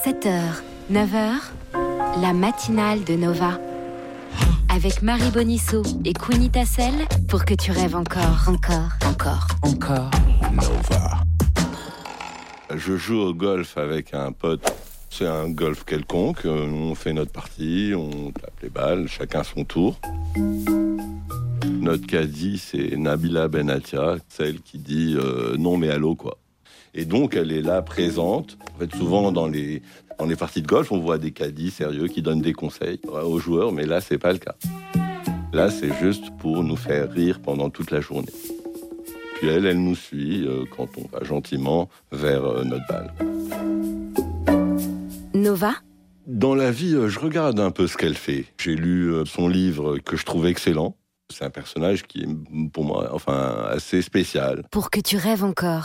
7h, 9h, la matinale de Nova. Avec Marie Bonisseau et Queenie Tassel pour que tu rêves encore. Nova. Je joue au golf avec un pote. C'est un golf quelconque. On fait notre partie, on tape les balles, chacun son tour. Notre caddie, c'est Nabila Benatia, celle qui dit non mais allô quoi. Et donc elle est là présente. En fait, souvent dans les parties de golf, on voit des caddies sérieux qui donnent des conseils aux joueurs, mais là c'est pas le cas. Là c'est juste pour nous faire rire pendant toute la journée. Puis elle nous suit quand on va gentiment vers notre balle. Nova. Dans la vie, je regarde un peu ce qu'elle fait. J'ai lu son livre que je trouve excellent. C'est un personnage qui est, pour moi, assez spécial. Pour que tu rêves encore.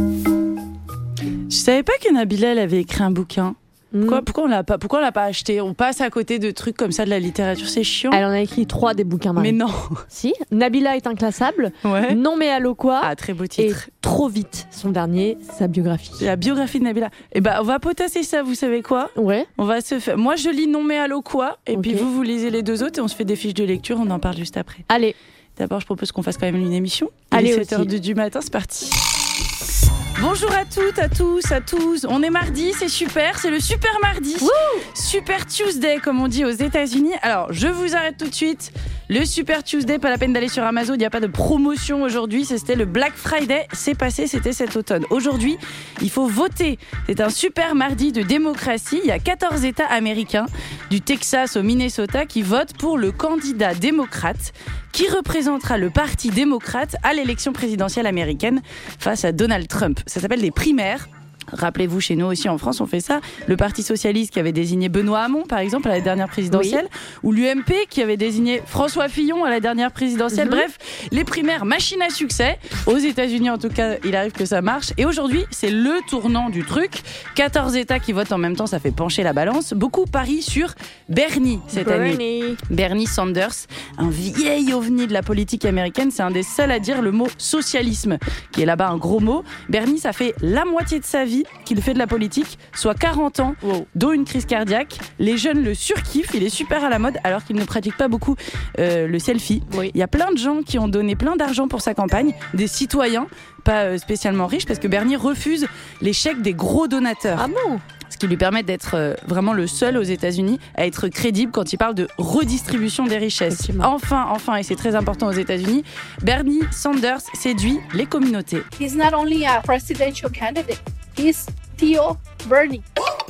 Je savais pas que Nabila elle avait écrit un bouquin. Pourquoi on l'a pas acheté? On passe à côté de trucs comme ça de la littérature, c'est chiant. Elle en a écrit 3 des bouquins, Marie. Mais non. Si. Nabila est inclassable. Ouais. Non mais allô quoi. Ah, très beau titre. Et Trop vite, son dernier, sa biographie. La biographie de Nabila. Eh ben, on va potasser ça, vous savez quoi? Ouais. On va se faire. Moi, je lis non mais allô quoi, et Ok. puis vous lisez les deux autres et on se fait des fiches de lecture. On en parle juste après. Allez. D'abord, je propose qu'on fasse quand même une émission. Allez, Il est 7h aussi. du matin, c'est parti. Bonjour à toutes, à tous. On est mardi, c'est super, c'est le super mardi. Wouh. Super Tuesday, comme on dit aux États-Unis. Alors, je vous arrête tout de suite. Le Super Tuesday, pas la peine d'aller sur Amazon, il n'y a pas de promotion aujourd'hui. C'était le Black Friday, c'est passé, c'était cet automne. Aujourd'hui, il faut voter. C'est un super mardi de démocratie. Il y a 14 États américains, du Texas au Minnesota, qui votent pour le candidat démocrate qui représentera le Parti démocrate à l'élection présidentielle américaine face à Donald Trump. Ça s'appelle des primaires. Rappelez-vous, chez nous aussi en France, on fait ça. Le Parti socialiste qui avait désigné Benoît Hamon, par exemple, à la dernière présidentielle, ou l'UMP qui avait désigné François Fillon à la dernière présidentielle. Bref, les primaires, machine à succès. Aux États-Unis, en tout cas, il arrive que ça marche. Et aujourd'hui, c'est le tournant du truc. 14 États qui votent en même temps, ça fait pencher la balance. Beaucoup parient sur Bernie cette année. Bernie Sanders, un vieil ovni de la politique américaine. C'est un des seuls à dire le mot socialisme, qui est là-bas un gros mot. Bernie, ça fait la moitié de sa vie qu'il fait de la politique, soit 40 ans, dont une crise cardiaque. Les jeunes le surkiffent, il est super à la mode, alors qu'il ne pratique pas beaucoup le selfie. Oui. Il y a plein de gens qui ont donné plein d'argent pour sa campagne, des citoyens, pas spécialement riches, parce que Bernie refuse les chèques des gros donateurs. Ah bon? Ce qui lui permet d'être vraiment le seul aux États-Unis à être crédible quand il parle de redistribution des richesses. Enfin, et c'est très important aux États-Unis, Bernie Sanders séduit les communautés. He's not only a presidential candidate, he's Theo Bernie.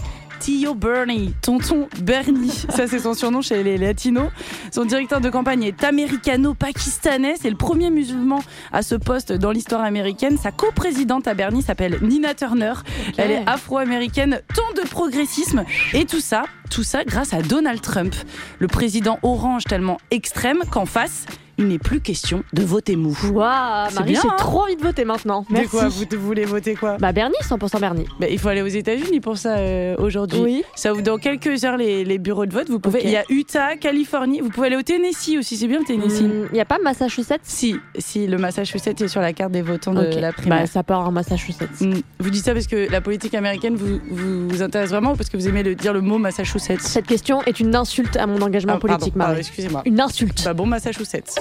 Theo Bernie, tonton Bernie, ça c'est son surnom chez les latinos. Son directeur de campagne est américano-pakistanais, c'est le premier musulman à ce poste dans l'histoire américaine. Sa coprésidente à Bernie s'appelle Nina Turner, Elle est afro-américaine, ton de progressisme, et tout ça grâce à Donald Trump, le président orange tellement extrême qu'en face, il n'est plus question de voter mou. Waouh, C'est Marie, bien, j'ai hein. trop envie de voter maintenant. Merci. De quoi vous voulez voter quoi? Bah Bernie, 100% Bernie. Bah, il faut aller aux États-Unis pour ça aujourd'hui. Oui. Ça vous dans quelques heures les bureaux de vote. Vous pouvez. Ok. Il y a Utah, Californie. Vous pouvez aller au Tennessee aussi. C'est bien le Tennessee. Il n'y a pas Massachusetts? Si le Massachusetts est sur la carte des votants de la primaire. Bah ça part en Massachusetts. Vous dites ça parce que la politique américaine vous intéresse vraiment ou parce que vous aimez dire le mot Massachusetts? Cette question est une insulte à mon engagement politique, pardon, Marie. excusez-moi. Une insulte. Bah bon, Massachusetts.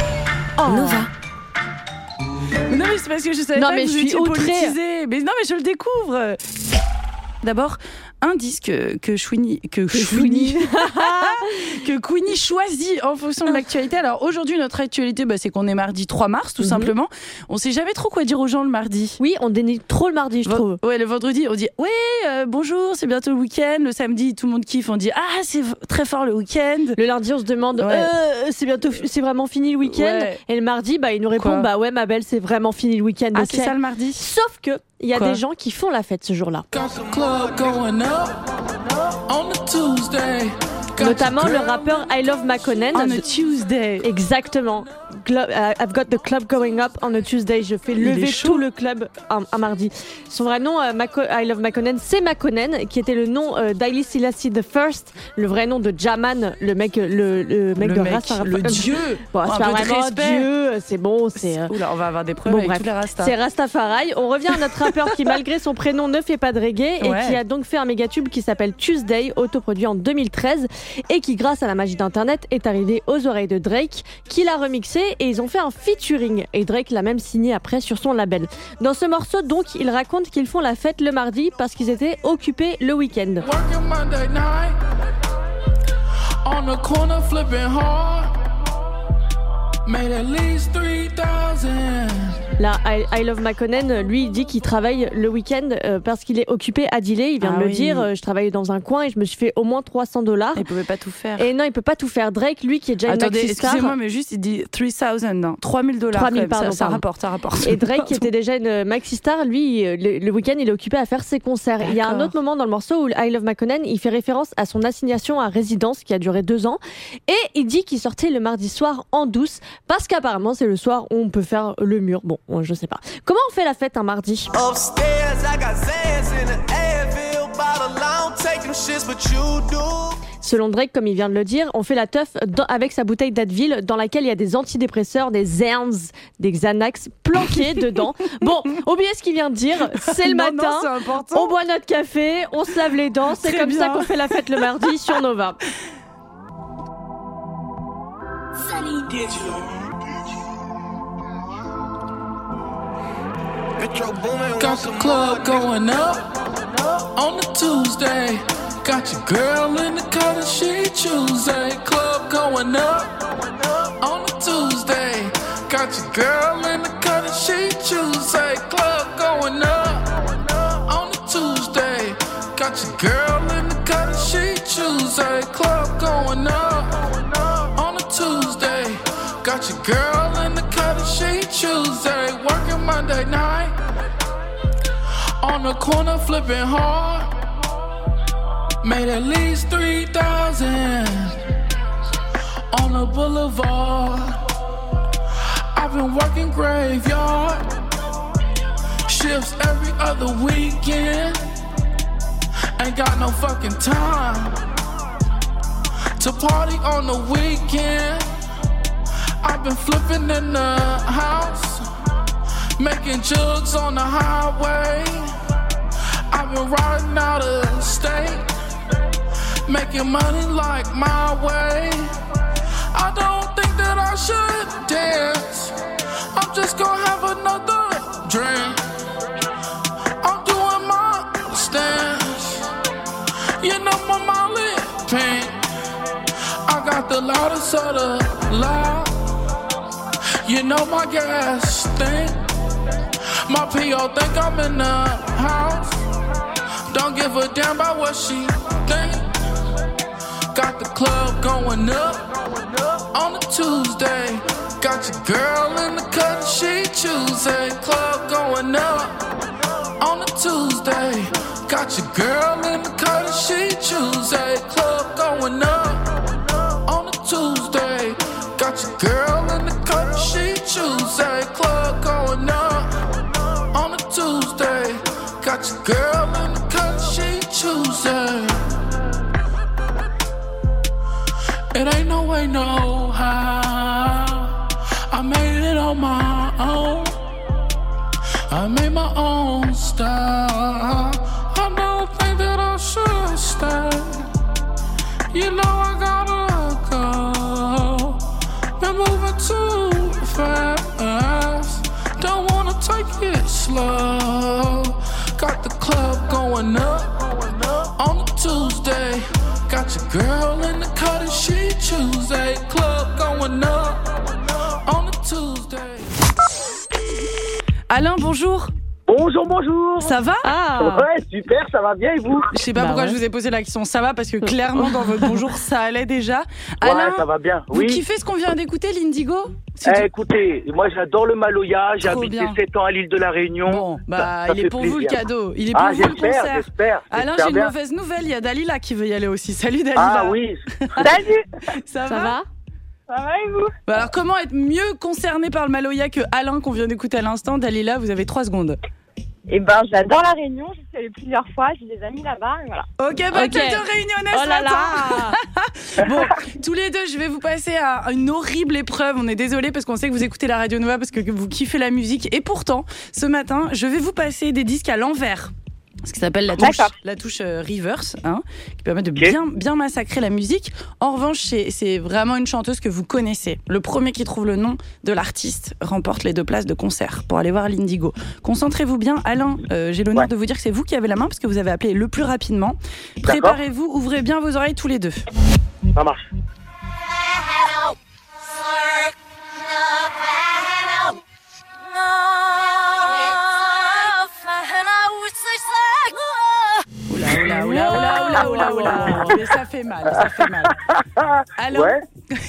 Nova. Mais non mais c'est parce que je savais Non, pas mais que vous je suis étiez outrée. politisé. Mais non mais je le découvre. D'abord, un disque que Queenie choisit en fonction de l'actualité. Alors aujourd'hui, notre actualité, c'est qu'on est mardi 3 mars, tout simplement. On sait jamais trop quoi dire aux gens le mardi. Oui, on dénigre trop le mardi, je trouve. Ouais, le vendredi, on dit bonjour, c'est bientôt le week-end. Le samedi, tout le monde kiffe, on dit c'est très fort le week-end. Le lundi, on se demande c'est vraiment fini le week-end. Ouais. Et le mardi, il nous répond Quoi ma belle, c'est vraiment fini le week-end. Ah, ok. c'est ça le mardi. Sauf que il y a Quoi des gens qui font la fête ce jour-là. Notamment le rappeur I Love McConnell. On a Tuesday. Exactement. I've got the club going up on a Tuesday. Je fais lever tout le club un mardi. Son vrai nom, I Love Makonnen, c'est Makonnen, qui était le nom d'Haile Selassie the First, le vrai nom de Jaman, le mec de Rastafari. Le dieu. Bon, c'est pas vraiment Dieu, c'est bon, Oula, on va avoir des problèmes avec tous les Rastas. C'est Rastafari. On revient à notre rappeur qui, malgré son prénom, ne fait pas de reggae et qui a donc fait un méga tube qui s'appelle Tuesday, autoproduit en 2013 et qui, grâce à la magie d'internet, est arrivé aux oreilles de Drake, qui l'a remixé et ils ont fait un featuring et Drake l'a même signé après sur son label. Dans ce morceau, donc, ils racontent qu'ils font la fête le mardi parce qu'ils étaient occupés le week-end. Là, I Love Makonnen, lui, il dit qu'il travaille le week-end parce qu'il est occupé à Delay. Il vient de le dire, je travaillais dans un coin et je me suis fait au moins $300. Il pouvait pas tout faire. Et non, il peut pas tout faire. Drake, lui, qui est déjà une maxi-star. Excusez-moi, mais juste, il dit $3,000, non, $3,000. 3,000, pardon. Ça rapporte. Et Drake, qui était déjà une maxi-star, lui, le week-end, il est occupé à faire ses concerts. D'accord. Il y a un autre moment dans le morceau où I Love Makonnen, il fait référence à son assignation à résidence qui a duré 2 ans. Et il dit qu'il sortait le mardi soir en douce parce qu'apparemment, c'est le soir où on peut faire le mur. Bon, je sais pas. Comment on fait la fête un mardi ? Selon Drake, comme il vient de le dire, on fait la teuf avec sa bouteille d'Advil dans laquelle il y a des antidépresseurs, des Zerns, des Xanax planqués dedans. Bon, oubliez ce qu'il vient de dire, c'est le matin, on boit notre café, on se lave les dents, c'est comme ça qu'on fait la fête le mardi sur Nova. Got the club going up on a Tuesday. Got your girl in the cut and she Tuesday. Club going up on a Tuesday. Got your girl in the cut and she Tuesday. Club going up on a Tuesday. Got your girl in the cut and she Tuesday. Club going up on a Tuesday. Got your girl in the cut and she Tuesday. Working Monday night on the corner flipping hard. Made at least 3,000 on the boulevard. I've been working graveyard shifts every other weekend. Ain't got no fucking time to party on the weekend. I've been flipping in the house, making jugs on the highway. I've been riding out of state, making money like my way. I don't think that I should dance. I'm just gonna have another drink. I'm doing my stance. You know my Molly pink. I got the loudest of the loud. You know my gas stink. My P.O. think I'm in the house. Don't give a damn about what she think. Got the club going up on a Tuesday. Got your girl in the cut and she Tuesday. Club going up on a Tuesday. Got your girl in the cut and she Tuesday. Club going up on a Tuesday. Got your girl in the cut and she Tuesday. Club going up on a Tuesday. Got your girl in the cut and she Tuesday. It ain't no way, no how. I made it on my own. I made my own style. I don't think that I should stay. You know I gotta go. Been moving too fast. Don't wanna take it slow. Got the club going up on a Tuesday. Got your girl in the cut and she Tuesday. Club going up on a Tuesday. Alain, bonjour. Bonjour. Ça va ? Ouais, super, ça va bien et vous ? Je sais pas pourquoi je vous ai posé la question ça va, parce que clairement dans votre bonjour ça allait déjà. Ouais, Alain, ça va bien. Vous kiffez ce qu'on vient d'écouter, l'Indigo ? Écoutez, moi j'adore le Maloya, j'ai habité 7 ans à l'île de la Réunion. Bon, bah ça il est pour vous le cadeau, il est pour vous le concert. J'espère. Alain, j'ai une mauvaise nouvelle, il y a Dalila qui veut y aller aussi. Salut Dalila. Ah oui. Salut. Ça va ? Ça va et vous? Bah alors, comment être mieux concerné par le Maloya que Alain qu'on vient d'écouter à l'instant? Dalila, vous avez 3 secondes. Eh ben, j'adore la Réunion, j'y suis allée plusieurs fois, j'ai des amis là-bas, et voilà. Ok, bah okay. De réunionnais ce matin. Bon, tous les deux, je vais vous passer à une horrible épreuve. On est désolé parce qu'on sait que vous écoutez la Radio Nova parce que vous kiffez la musique. Et pourtant, ce matin, je vais vous passer des disques à l'envers. Ce qui s'appelle la touche reverse, hein, qui permet de bien massacrer la musique. En revanche, c'est vraiment une chanteuse que vous connaissez. Le premier qui trouve le nom de l'artiste remporte les 2 places de concert pour aller voir l'Indigo. Concentrez-vous bien. Alain, j'ai l'honneur de vous dire que c'est vous qui avez la main parce que vous avez appelé le plus rapidement. Préparez-vous, ouvrez bien vos oreilles tous les deux. Ça marche. Oula. Mais ça fait mal. Alors, ouais.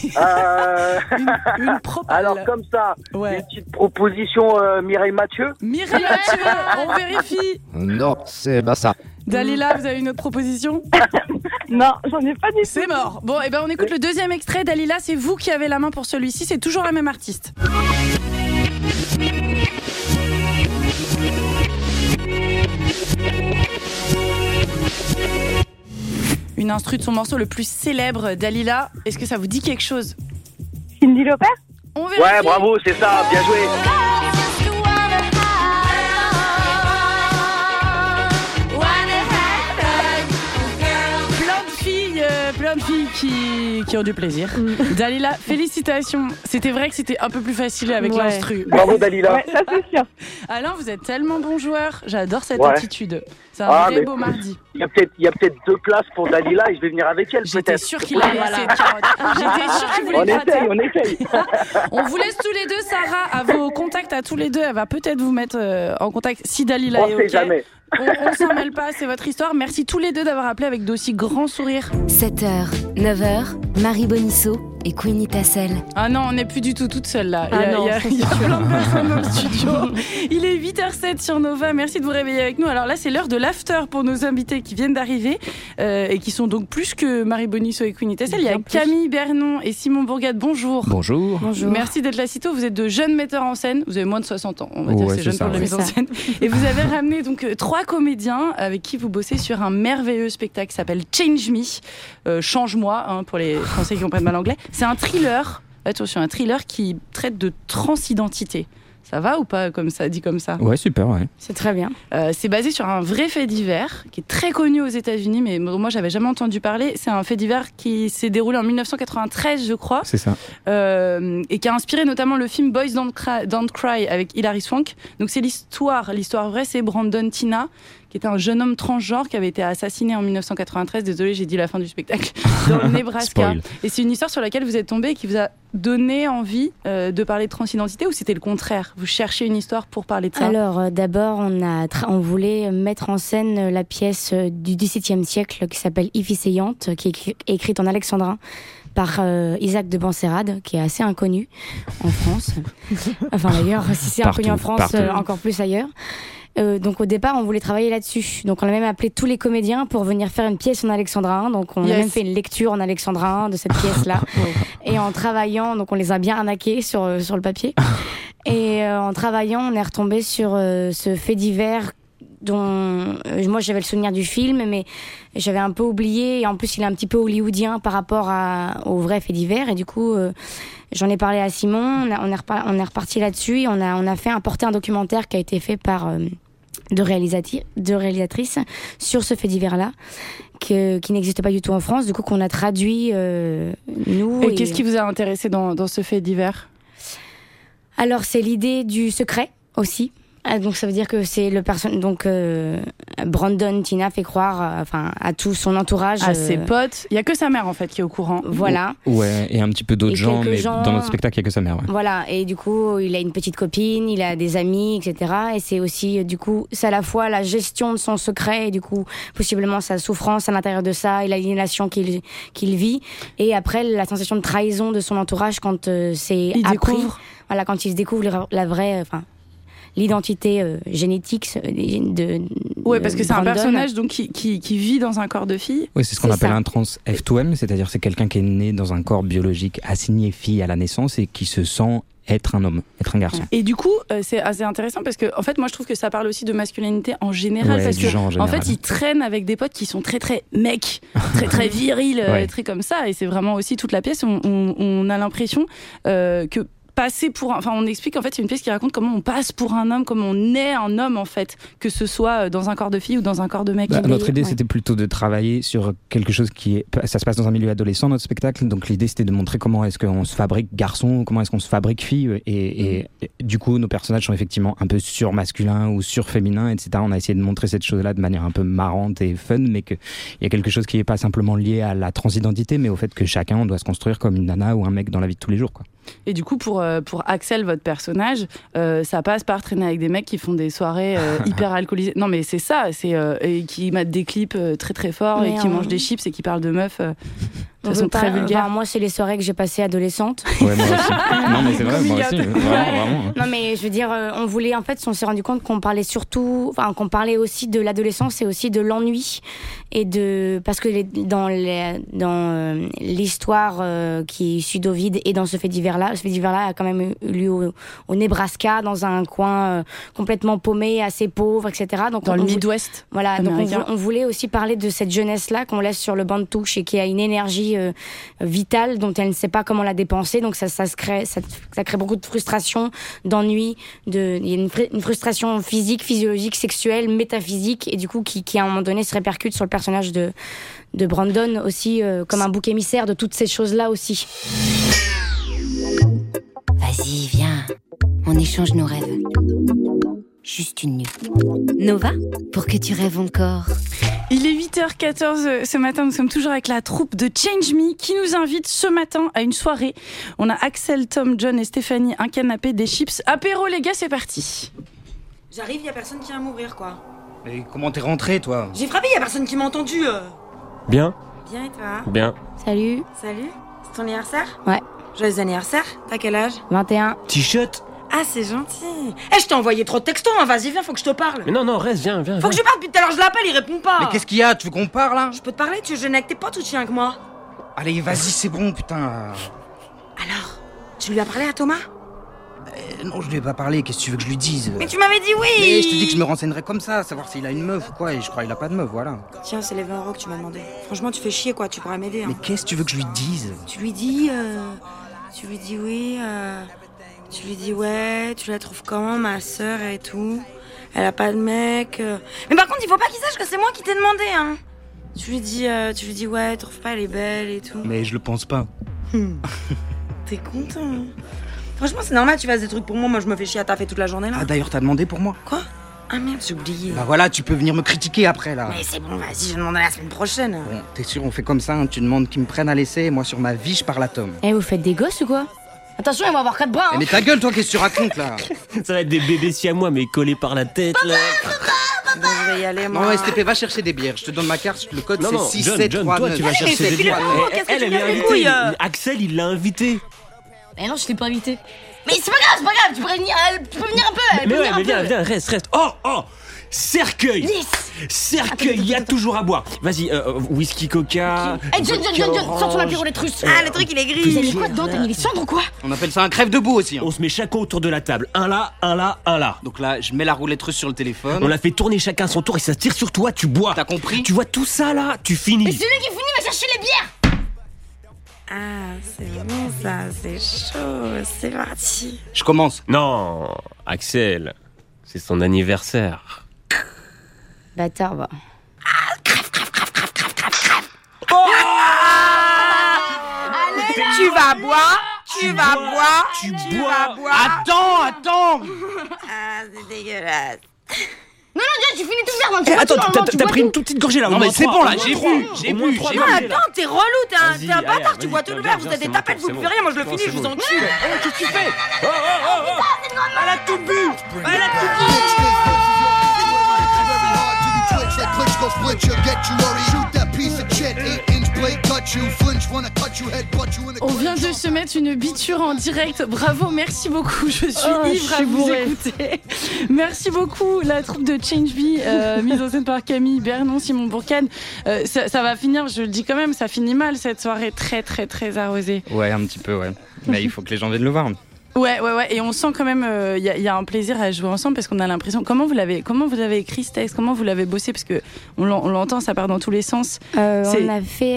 une propale. Alors comme ça, une petite proposition Mireille Mathieu. On vérifie. Non, c'est pas ça. Dalila, vous avez une autre proposition? Non, j'en ai pas du tout. C'est mort. Bon, et ben on écoute le deuxième extrait. Dalila, c'est vous qui avez la main pour celui-ci. C'est toujours la même artiste. Une instru de son morceau le plus célèbre, Dalila. Est-ce que ça vous dit quelque chose? Cyndi Lauper? On vérifie. Ouais, bravo, c'est ça, bien joué. Plein de filles qui ont du plaisir. Dalila, félicitations. C'était vrai que c'était un peu plus facile avec l'instru. Bravo Dalila. Ouais, ça c'est sûr. Alain, vous êtes tellement bon joueur. J'adore cette attitude. C'est un vrai beau mardi. Il y a peut-être 2 places pour Dalila et je vais venir avec elle. J'étais sûre qu'il allait essayer de carotte. J'étais sûre qu'il voulait gratter. On essaye. On vous laisse tous les deux, Sarah, à vos contacts à tous les deux. Elle va peut-être vous mettre en contact si Dalila est OK. Jamais. On s'en mêle pas, c'est votre histoire. Merci tous les deux d'avoir appelé avec d'aussi grands sourires. 7h, 9h, Marie Bonisso et Queenie Tassel. Ah non, on n'est plus du tout toute seule là. Il y a plein de personnes dans le studio. Il est 8h07 sur Nova. Merci de vous réveiller avec nous. Alors là, c'est l'heure de l'after pour nos invités qui viennent d'arriver et qui sont donc plus que Marie Bonisso et Queenie Tassel. Il y a Camille Bernon et Simon Bourgade. Bonjour. Bonjour. Merci d'être là si tôt. Vous êtes de jeunes metteurs en scène. Vous avez moins de 60 ans. On va dire c'est jeune pour la mise en scène. Et vous avez ramené donc 3 comédiens avec qui vous bossez sur un merveilleux spectacle qui s'appelle Change Me, Change-moi, hein, pour les Français qui comprennent mal l'anglais. C'est un thriller, attention, un thriller qui traite de transidentité. Ça va ou pas comme ça, dit comme ça? Ouais, super, ouais. C'est très bien. C'est basé sur un vrai fait divers qui est très connu aux États-Unis, mais moi j'avais jamais entendu parler. C'est un fait divers qui s'est déroulé en 1993, je crois. C'est ça. Et qui a inspiré notamment le film Boys Don't Cry avec Hilary Swank. Donc c'est l'histoire vraie, c'est Brandon Teena, qui était un jeune homme transgenre qui avait été assassiné en 1993. Désolée, j'ai dit la fin du spectacle. Dans le Nebraska. Et c'est une histoire sur laquelle vous êtes tombé et qui vous a donné envie de parler de transidentité, ou c'était le contraire? Vous cherchez une histoire pour parler de ça? Alors d'abord, on voulait mettre en scène la pièce du XVIIe siècle qui s'appelle Iphicéiante, qui est écrite en alexandrin par Isaac de Benserade, qui est assez inconnu en France. Enfin d'ailleurs, si c'est inconnu en France, encore plus ailleurs. Donc au départ, on voulait travailler là-dessus. Donc on a même appelé tous les comédiens pour venir faire une pièce en alexandrin. Donc on a même fait une lecture en alexandrin de cette pièce-là. Et en travaillant, donc on les a bien arnaqués sur le papier. Et en travaillant, on est retombé sur ce fait divers dont moi j'avais le souvenir du film, mais j'avais un peu oublié. Et en plus, il est un petit peu hollywoodien par rapport au vrai fait divers. Et du coup, j'en ai parlé à Simon. On est reparti là-dessus. Et on a fait porter un documentaire qui a été fait par deux réalisatrices sur ce fait divers-là, qui n'existe pas du tout en France. Du coup, qu'on a traduit nous. Et qu'est-ce qui vous a intéressé dans ce fait divers? Alors, c'est l'idée du secret aussi. Donc ça veut dire que c'est Brandon Teena fait croire à tout son entourage, à ses potes. Il y a que sa mère en fait qui est au courant. Voilà. Ouais, et un petit peu d'autres gens, mais dans notre spectacle il y a que sa mère. Ouais. Voilà, et du coup il a une petite copine, il a des amis, etc. Et c'est aussi du coup c'est à la fois la gestion de son secret et du coup possiblement sa souffrance à l'intérieur de ça et l'aliénation qu'il vit, et après la sensation de trahison de son entourage quand c'est appris. Voilà, quand il se découvre la vraie. l'identité génétique Ouais, parce que c'est un personnage donc qui vit dans un corps de fille. Oui, c'est ce qu'on appelle un trans F2M, c'est-à-dire c'est quelqu'un qui est né dans un corps biologique assigné fille à la naissance et qui se sent être un homme, être un garçon. Et du coup, c'est assez intéressant parce que, en fait, moi, je trouve que ça parle aussi de masculinité en général, parce que, en fait, ils traînent avec des potes qui sont très, très mecs, très, très virils, très comme ça, et c'est vraiment aussi toute la pièce. On a l'impression que passer pour on explique en fait c'est une pièce qui raconte comment on passe pour un homme, comment on est un homme en fait, que ce soit dans un corps de fille ou dans un corps de mec. Notre idée c'était plutôt de travailler sur quelque chose ça se passe dans un milieu adolescent, notre spectacle, donc l'idée c'était de montrer comment est-ce qu'on se fabrique garçon, comment est-ce qu'on se fabrique fille, et du coup nos personnages sont effectivement un peu surmasculins ou surféminins, etc. On a essayé de montrer cette chose-là de manière un peu marrante et fun, mais qu'il y a quelque chose qui n'est pas simplement lié à la transidentité, mais au fait que chacun on doit se construire comme une nana ou un mec dans la vie de tous les jours, quoi. Et du coup, pour Axel, votre personnage, ça passe par traîner avec des mecs qui font des soirées hyper alcoolisées. Non, mais c'est ça, et qui mettent des clips très très forts, mais et qui mangent des chips et qui parlent de meufs de façon très vulgaire. Moi, c'est les soirées que j'ai passées adolescente. Ouais, moi aussi. Non, mais c'est vrai, moi aussi. Vraiment. Non, mais je veux dire, on voulait, en fait, on s'est rendu compte qu'on parlait qu'on parlait aussi de l'adolescence et aussi de l'ennui. Parce que dans l'histoire qui est issue d'Ovide et dans ce fait divers-là a quand même eu lieu au Nebraska, dans un coin complètement paumé, assez pauvre, etc. Donc, dans le Midwest. Voilà, donc on voulait aussi parler de cette jeunesse-là qu'on laisse sur le banc de touche et qui a une énergie vitale dont elle ne sait pas comment la dépenser. Donc ça crée beaucoup de frustration, d'ennui, il y a une frustration physique, physiologique, sexuelle, métaphysique, et du coup qui à un moment donné se répercute sur le personnage de Brandon aussi, comme un bouc émissaire de toutes ces choses-là aussi. Vas-y, viens, on échange nos rêves. Juste une nuit. Nova, pour que tu rêves encore. Il est 8h14 ce matin, nous sommes toujours avec la troupe de Change Me qui nous invite ce matin à une soirée. On a Axel, Tom, John et Stéphanie, un canapé, des chips. Apéro les gars, c'est parti. J'arrive, y a personne qui vient m'ouvrir quoi. Mais comment t'es rentré toi? J'ai frappé, y a personne qui m'a entendu. Bien. Bien et toi? Bien. Salut. Salut. C'est ton anniversaire? Ouais. Joyeux anniversaire. T'as quel âge? 21. T-shirt. Ah, c'est gentil. Je t'ai envoyé trop de textos, hein. Vas-y, viens, faut que je te parle. Mais non, reste, viens. Faut que je parle depuis tout à l'heure, je l'appelle, il répond pas. Mais qu'est-ce qu'il y a? Tu veux qu'on parle, là? Je peux te parler? Tu veux jeûner avec tes potes ou tu viens avec moi? Allez, vas-y, c'est bon, putain. Alors, tu lui as parlé à Thomas? Non, je lui ai pas parlé, qu'est-ce que tu veux que je lui dise? Mais tu m'avais dit oui. Mais je te dis que je me renseignerais comme ça, savoir s'il a une meuf ou quoi, et je crois qu'il a pas de meuf, voilà. Tiens, c'est les 20 € que tu m'as demandé. Franchement, tu fais chier, quoi, tu pourras m'aider. Hein. Mais qu'est-ce que tu veux que je lui dise? Tu lui dis oui, tu lui dis ouais, tu la trouves comment, ma sœur et tout. Elle a pas de mec. Mais par contre, il faut pas qu'il sache que c'est moi qui t'ai demandé, hein. Tu lui dis ouais, tu trouves pas elle est belle et tout. Mais je le pense pas. T'es content, hein. Franchement, c'est normal, tu fasses des trucs pour moi. Moi, je me fais chier à taffer toute la journée là. Ah, d'ailleurs, t'as demandé pour moi. Quoi? Ah merde, j'ai oublié. Bah voilà, tu peux venir me critiquer après là. Mais c'est bon, vas-y, je demanderai la semaine prochaine. Bon, t'es sûr, on fait comme ça, hein. Tu demandes qu'ils me prennent à l'essai, et moi sur ma vie, je parle à Tom. Vous faites des gosses ou quoi? Attention, ils vont avoir 4 bras, hein. Mais ta gueule, toi, qu'est-ce que tu racontes là? Ça va être des bébés siamois, mais collés par la tête là. Bon, je vais y aller, moi. Non, ouais, STP, va chercher des bières. Je te donne ma carte, le code c'est 6739. Toi, tu vas chercher des bières. Elle est invitée. Axel, il l'a invitée. Mais non, je t'ai pas invité. Mais c'est pas grave, tu peux venir un peu. Mais viens, reste. Oh, cercueil. Yes. Cercueil, il y a toujours à boire. Vas-y, whisky, coca. John, sors ton apéro russe. Ah, le truc il est gris. Vous avez quoi dedans? T'as mis les cendres ou quoi? On appelle ça un crève debout aussi. On se met chacun autour de la table. Un là. Donc là, je mets la roulette russe sur le téléphone. On la fait tourner chacun son tour et ça tire sur toi, tu bois. T'as compris? Tu vois tout ça là, tu finis. Mais celui qui finit va chercher les bières. Ah, c'est bon ça, c'est chaud, c'est parti. Je commence. Non, Axel, c'est son anniversaire. Bâtard, va. Crève. Oh allez, tu vas boire. Attends. Ah, c'est dégueulasse. Non, John, tu finis tout le verre. Attends, t'as pris une toute petite gorgée là. Non, mais c'est bon là, j'ai vu. Ah, attends, t'es relou, t'es un bâtard, tu bois tout le verre, vous êtes des tapettes, vous pouvez rien, moi je le finis, je vous encule. Qu'est-ce que tu fais? Elle a tout bu. Switch, that glitch go split you, get you worried. Shoot that piece of shit, 8-inch blade cut On vient de se mettre une biture en direct. Bravo, merci beaucoup. Je suis ivre à vous écouter. Merci beaucoup, la troupe de Change Bee, mise en scène par Camille Bernon, Simon Bourcane. Ça va finir, je le dis quand même, ça finit mal cette soirée très très très arrosée. Ouais, un petit peu, ouais. Mais il faut que les gens viennent le voir. Ouais, et on sent quand même, il y a un plaisir à jouer ensemble parce qu'on a l'impression. Comment vous avez écrit ce texte? Comment vous l'avez bossé? Parce que on l'entend, ça part dans tous les sens. On a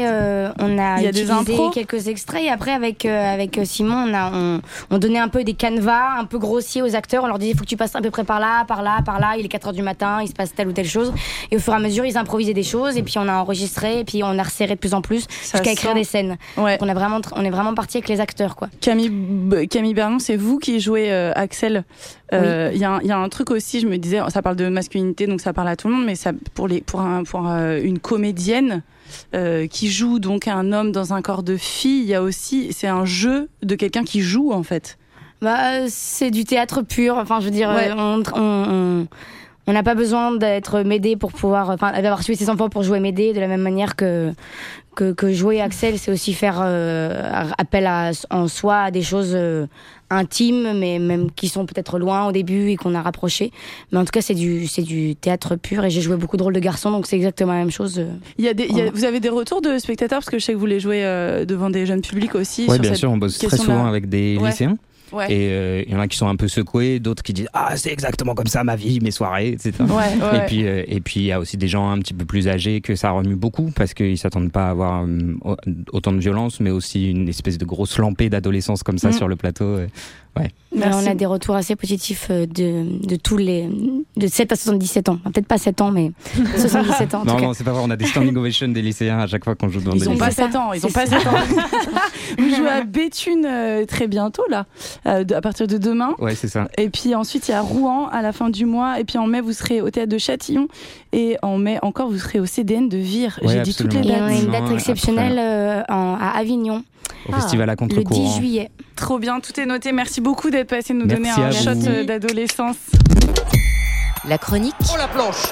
utilisé quelques extraits et après avec Simon, on donnait un peu des canevas un peu grossiers aux acteurs. On leur disait, il faut que tu passes à peu près par là. Il est 4h du matin, il se passe telle ou telle chose. Et au fur et à mesure, ils improvisaient des choses et puis on a enregistré et puis on a resserré de plus en plus jusqu'à écrire des scènes. Ouais. Donc on est vraiment parti avec les acteurs, quoi. Camille Bernon, c'est vous qui jouez Axel. Il y a un truc aussi, je me disais, ça parle de masculinité, donc ça parle à tout le monde, mais ça, pour une comédienne qui joue donc un homme dans un corps de fille, il y a aussi, c'est un jeu de quelqu'un qui joue en fait. C'est du théâtre pur. Enfin, je veux dire, on n'a pas besoin d'être Médée pour pouvoir, d'avoir tué ses enfants pour jouer Médée, de la même manière que jouer Axel, c'est aussi faire appel en soi à des choses intimes, mais même qui sont peut-être loin au début et qu'on a rapproché. Mais en tout cas, c'est du théâtre pur et j'ai joué beaucoup de rôles de garçons, donc c'est exactement la même chose. Vous avez des retours de spectateurs, parce que je sais que vous les jouez devant des jeunes publics aussi. Oui, bien sûr, on bosse très souvent avec des lycéens. Ouais. Et il y en a qui sont un peu secoués, d'autres qui disent c'est exactement comme ça ma vie, mes soirées, etc. Et puis il y a aussi des gens un petit peu plus âgés que ça remue beaucoup parce qu'ils s'attendent pas à avoir autant de violence, mais aussi une espèce de grosse lampée d'adolescence comme ça sur le plateau. Ouais. On a des retours assez positifs de tous les de 7 à 77 ans. Peut-être pas 7 ans, mais 77 ans. Non, c'est pas vrai, on a des standing ovations des lycéens à chaque fois qu'on joue dans des lycées. Ils ont pas 7 ans. Vous jouez à Béthune très bientôt, là, à partir de demain. Ouais, c'est ça. Et puis ensuite, il y a Rouen à la fin du mois. Et puis en mai, vous serez au théâtre de Châtillon. Et en mai encore, vous serez au CDN de Vire. Ouais, j'ai dit toutes les dates. Et on a une date exceptionnelle à Avignon. Au festival à contre-courant. Le 10 juillet. Trop bien, tout est noté. Merci beaucoup d'être passé nous donner un shot d'adolescence. La chronique. Oh la planche.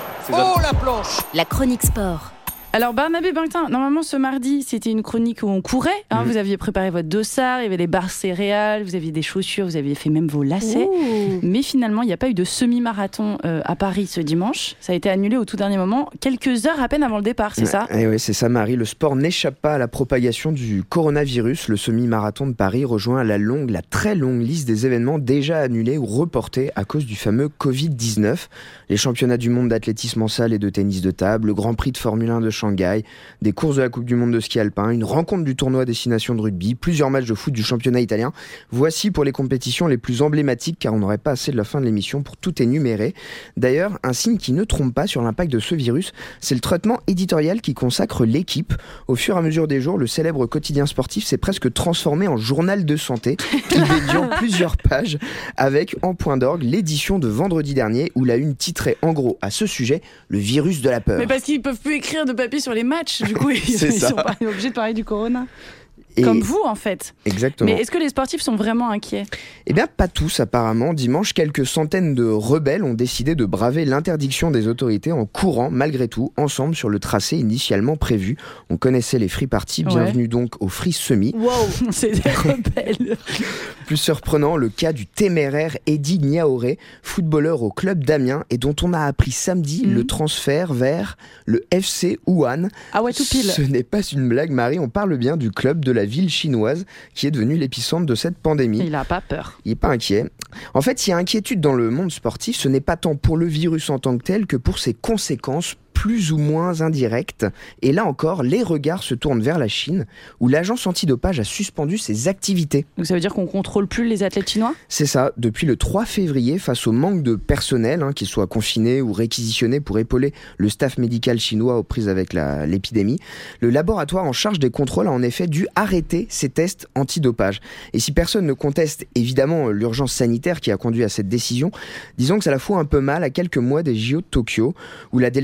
La chronique sport. Alors Barnabé Bintin, normalement ce mardi c'était une chronique où on courait, vous aviez préparé votre dossard, il y avait les barres céréales, vous aviez des chaussures, vous aviez fait même vos lacets, mais finalement il n'y a pas eu de semi-marathon à Paris ce dimanche, ça a été annulé au tout dernier moment, quelques heures à peine avant le départ, c'est ça? Oui, c'est ça Marie, le sport n'échappe pas à la propagation du coronavirus, le semi-marathon de Paris rejoint la très longue liste des événements déjà annulés ou reportés à cause du fameux Covid-19, les championnats du monde d'athlétisme en salle et de tennis de table, le Grand Prix de Formule 1 de Shanghai, des courses de la Coupe du Monde de ski alpin, une rencontre du tournoi Destination de rugby, plusieurs matchs de foot du championnat italien. Voici pour les compétitions les plus emblématiques, car on n'aurait pas assez de la fin de l'émission pour tout énumérer. D'ailleurs, un signe qui ne trompe pas sur l'impact de ce virus, c'est le traitement éditorial qui consacre l'équipe. Au fur et à mesure des jours, le célèbre quotidien sportif s'est presque transformé en journal de santé, qui dédie plusieurs pages, avec en point d'orgue l'édition de vendredi dernier, où la une titrait en gros à ce sujet, le virus de la peur. Mais parce qu'ils peuvent plus écrire de papier sur les matchs, du coup, ils sont pas obligés de parler du corona. Comme vous, en fait. Exactement. Mais est-ce que les sportifs sont vraiment inquiets? Eh bien, pas tous, apparemment. Dimanche, quelques centaines de rebelles ont décidé de braver l'interdiction des autorités en courant, malgré tout, ensemble sur le tracé initialement prévu. On connaissait les free parties. Bienvenue donc au free semi. Wow, c'est des rebelles. Plus surprenant, le cas du téméraire Eddy Niaoré, footballeur au club d'Amiens et dont on a appris samedi le transfert vers le FC Wuhan. Ah ouais, tout pile. Ce n'est pas une blague, Marie. On parle bien du club de la ville chinoise qui est devenue l'épicentre de cette pandémie. Il n'a pas peur. Il n'est pas inquiet. En fait, s'il y a inquiétude dans le monde sportif, ce n'est pas tant pour le virus en tant que tel que pour ses conséquences plus ou moins indirectes. Et là encore, les regards se tournent vers la Chine, où l'agence antidopage a suspendu ses activités. Donc ça veut dire qu'on ne contrôle plus les athlètes chinois ? C'est ça. Depuis le 3 février, face au manque de personnel, qu'ils soient confinés ou réquisitionnés pour épauler le staff médical chinois aux prises avec l'épidémie, le laboratoire en charge des contrôles a en effet dû arrêter ses tests antidopage. Et si personne ne conteste évidemment l'urgence sanitaire qui a conduit à cette décision, disons que ça la fout un peu mal à quelques mois des JO de Tokyo, où la délégation chinoise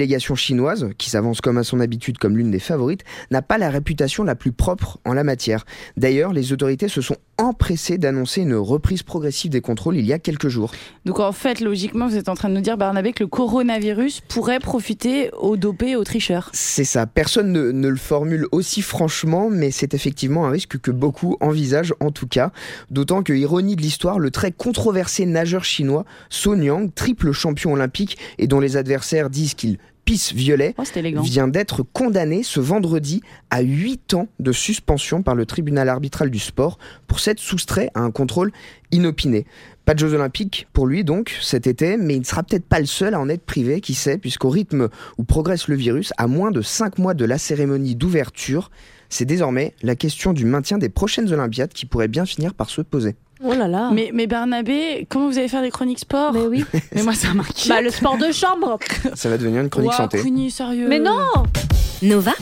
chinoise, qui s'avance comme à son habitude comme l'une des favorites, n'a pas la réputation la plus propre en la matière. D'ailleurs, les autorités se sont empressées d'annoncer une reprise progressive des contrôles il y a quelques jours. Donc en fait, logiquement, vous êtes en train de nous dire, Barnabé, que le coronavirus pourrait profiter aux dopés et aux tricheurs. C'est ça, personne ne le formule aussi franchement, mais c'est effectivement un risque que beaucoup envisagent en tout cas. D'autant que, ironie de l'histoire, le très controversé nageur chinois Sun Yang, triple champion olympique et dont les adversaires disent qu'il pisse violet, vient d'être condamné ce vendredi à 8 ans de suspension par le tribunal arbitral du sport pour s'être soustrait à un contrôle inopiné. Pas de Jeux Olympiques pour lui donc cet été, mais il ne sera peut-être pas le seul à en être privé, qui sait, puisqu'au rythme où progresse le virus, à moins de 5 mois de la cérémonie d'ouverture, c'est désormais la question du maintien des prochaines Olympiades qui pourrait bien finir par se poser. Oh là là. Mais Barnabé, comment vous allez faire des chroniques sport ? Mais oui. Mais moi ça m'inquiète. Bah le sport de chambre. Ça va devenir une chronique santé. Queenie, sérieux. Mais non. Nova.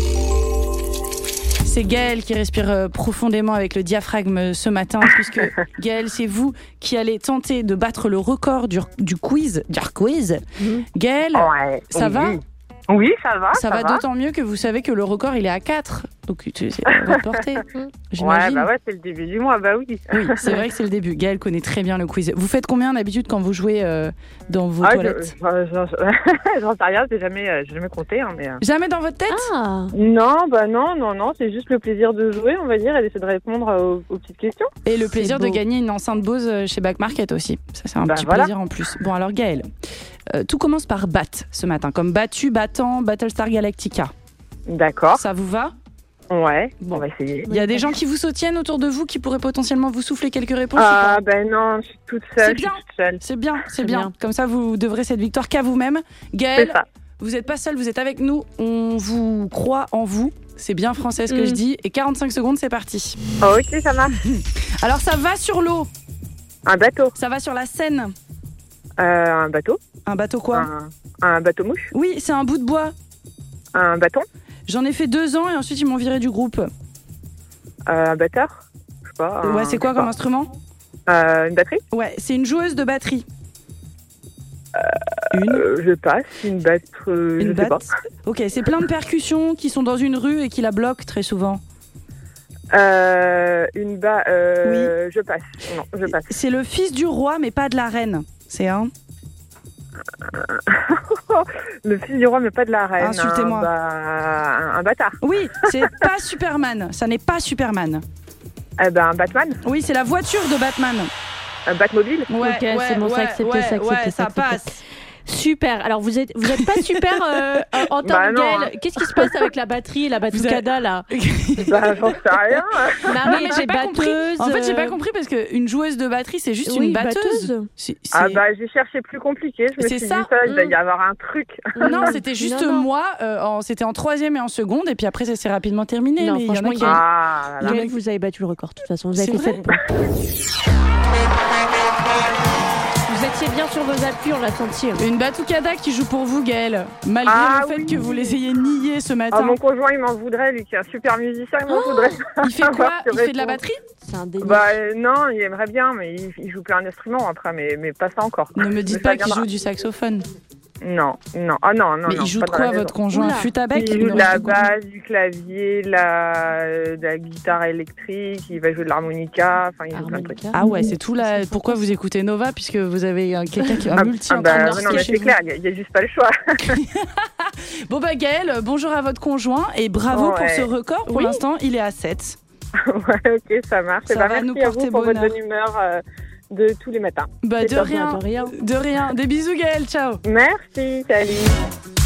C'est Gaël qui respire profondément avec le diaphragme ce matin, puisque Gaël, c'est vous qui allez tenter de battre le record du quiz. Gaël, ça va ? Oui, ça va. Ça va d'autant mieux que vous savez que le record, il est à 4. Donc, c'est à votre portée, j'imagine. Ouais, c'est le début du mois, bah oui. Oui, c'est vrai que c'est le début. Gaël connaît très bien le quiz. Vous faites combien d'habitude quand vous jouez dans vos toilettes ? J'en sais rien, j'ai jamais compté. Hein, mais... Jamais dans votre tête ? Non, c'est juste le plaisir de jouer, on va dire, et d'essayer de répondre aux petites questions. Et le plaisir de gagner une enceinte Bose chez Back Market aussi. Ça, c'est un petit plaisir en plus. Bon, alors Gaël, tout commence par BAT ce matin, comme battu, battant, Battlestar Galactica. D'accord. Ça vous va ? Ouais, bon, on va essayer. Il y a des gens qui vous soutiennent autour de vous qui pourraient potentiellement vous souffler quelques réponses. Non, je suis toute seule. C'est bien. Comme ça, vous devrez cette victoire qu'à vous-même. Gaël, vous n'êtes pas seul, vous êtes avec nous. On vous croit en vous. C'est bien français ce que je dis. Et 45 secondes, c'est parti. Ok, ça marche. Alors, ça va sur l'eau. Un bateau. Ça va sur la Seine. Un bateau. Un bateau quoi ? Un bateau mouche. Oui, c'est un bout de bois. Un bâton. J'en ai fait 2 ans et ensuite ils m'ont viré du groupe. Un batteur. Je sais pas. Ouais, c'est quoi comme instrument ? Une batterie. Ouais, c'est une joueuse de batterie. Je passe. Une batte. Je sais pas. Ok, c'est plein de percussions qui sont dans une rue et qui la bloquent très souvent. Oui. Je passe. Non, je passe. C'est le fils du roi mais pas de la reine. C'est un. Le fils du roi mais pas de la reine. Insultez-moi. Un bâtard. Oui, c'est pas Superman. Ça n'est pas Superman. Un Batman. Oui, c'est la voiture de Batman. Un Batmobile. Ouais, ok, c'est bon, ça passe. Super. Alors vous êtes pas super en temps de Gaël. Qu'est-ce qui se passe avec la batterie, la batucada là ? J'en sais rien. Marie, j'ai batteuse. En fait, j'ai pas compris parce qu'une joueuse de batterie, c'est juste une batteuse. J'ai cherché plus compliqué. Je me suis dit il doit y avoir un truc. Non, c'était juste moi. C'était en 3e et en seconde, et puis après ça s'est rapidement terminé. Non, mais franchement, Gaël, vous avez battu le record. De toute façon, vous avez fait 7 points. Vous étiez bien sur vos appuis, on l'a senti. Une batucada qui joue pour vous, Gaël, malgré le fait que vous les ayez niés ce matin. Mon conjoint, il m'en voudrait, lui qui est un super musicien, il m'en voudrait. Il fait quoi ? Il fait de la batterie ? C'est un délire. Non, il aimerait bien, mais il joue plein d'instruments après, mais pas ça encore. Ne me dites pas qu'il joue du saxophone. Non. Ah non. Mais il joue de quoi, votre conjoint ? Flûte à bec ? Il joue de la basse, du clavier, de la guitare électrique, il va jouer de l'harmonica, enfin il joue plein de trucs. Ah ouais, c'est tout là. Pourquoi vous écoutez Nova, puisque vous avez quelqu'un qui a un multi-entraîneur non, mais c'est clair, il n'y a juste pas le choix. Bon Gaël, bonjour à votre conjoint et bravo pour ce record. Pour l'instant, il est à 7. Ouais, ok, ça marche. Ça va nous porter à vous pour votre bonne humeur de tous les matins. De rien. Des bisous Gaël, ciao. Merci, salut.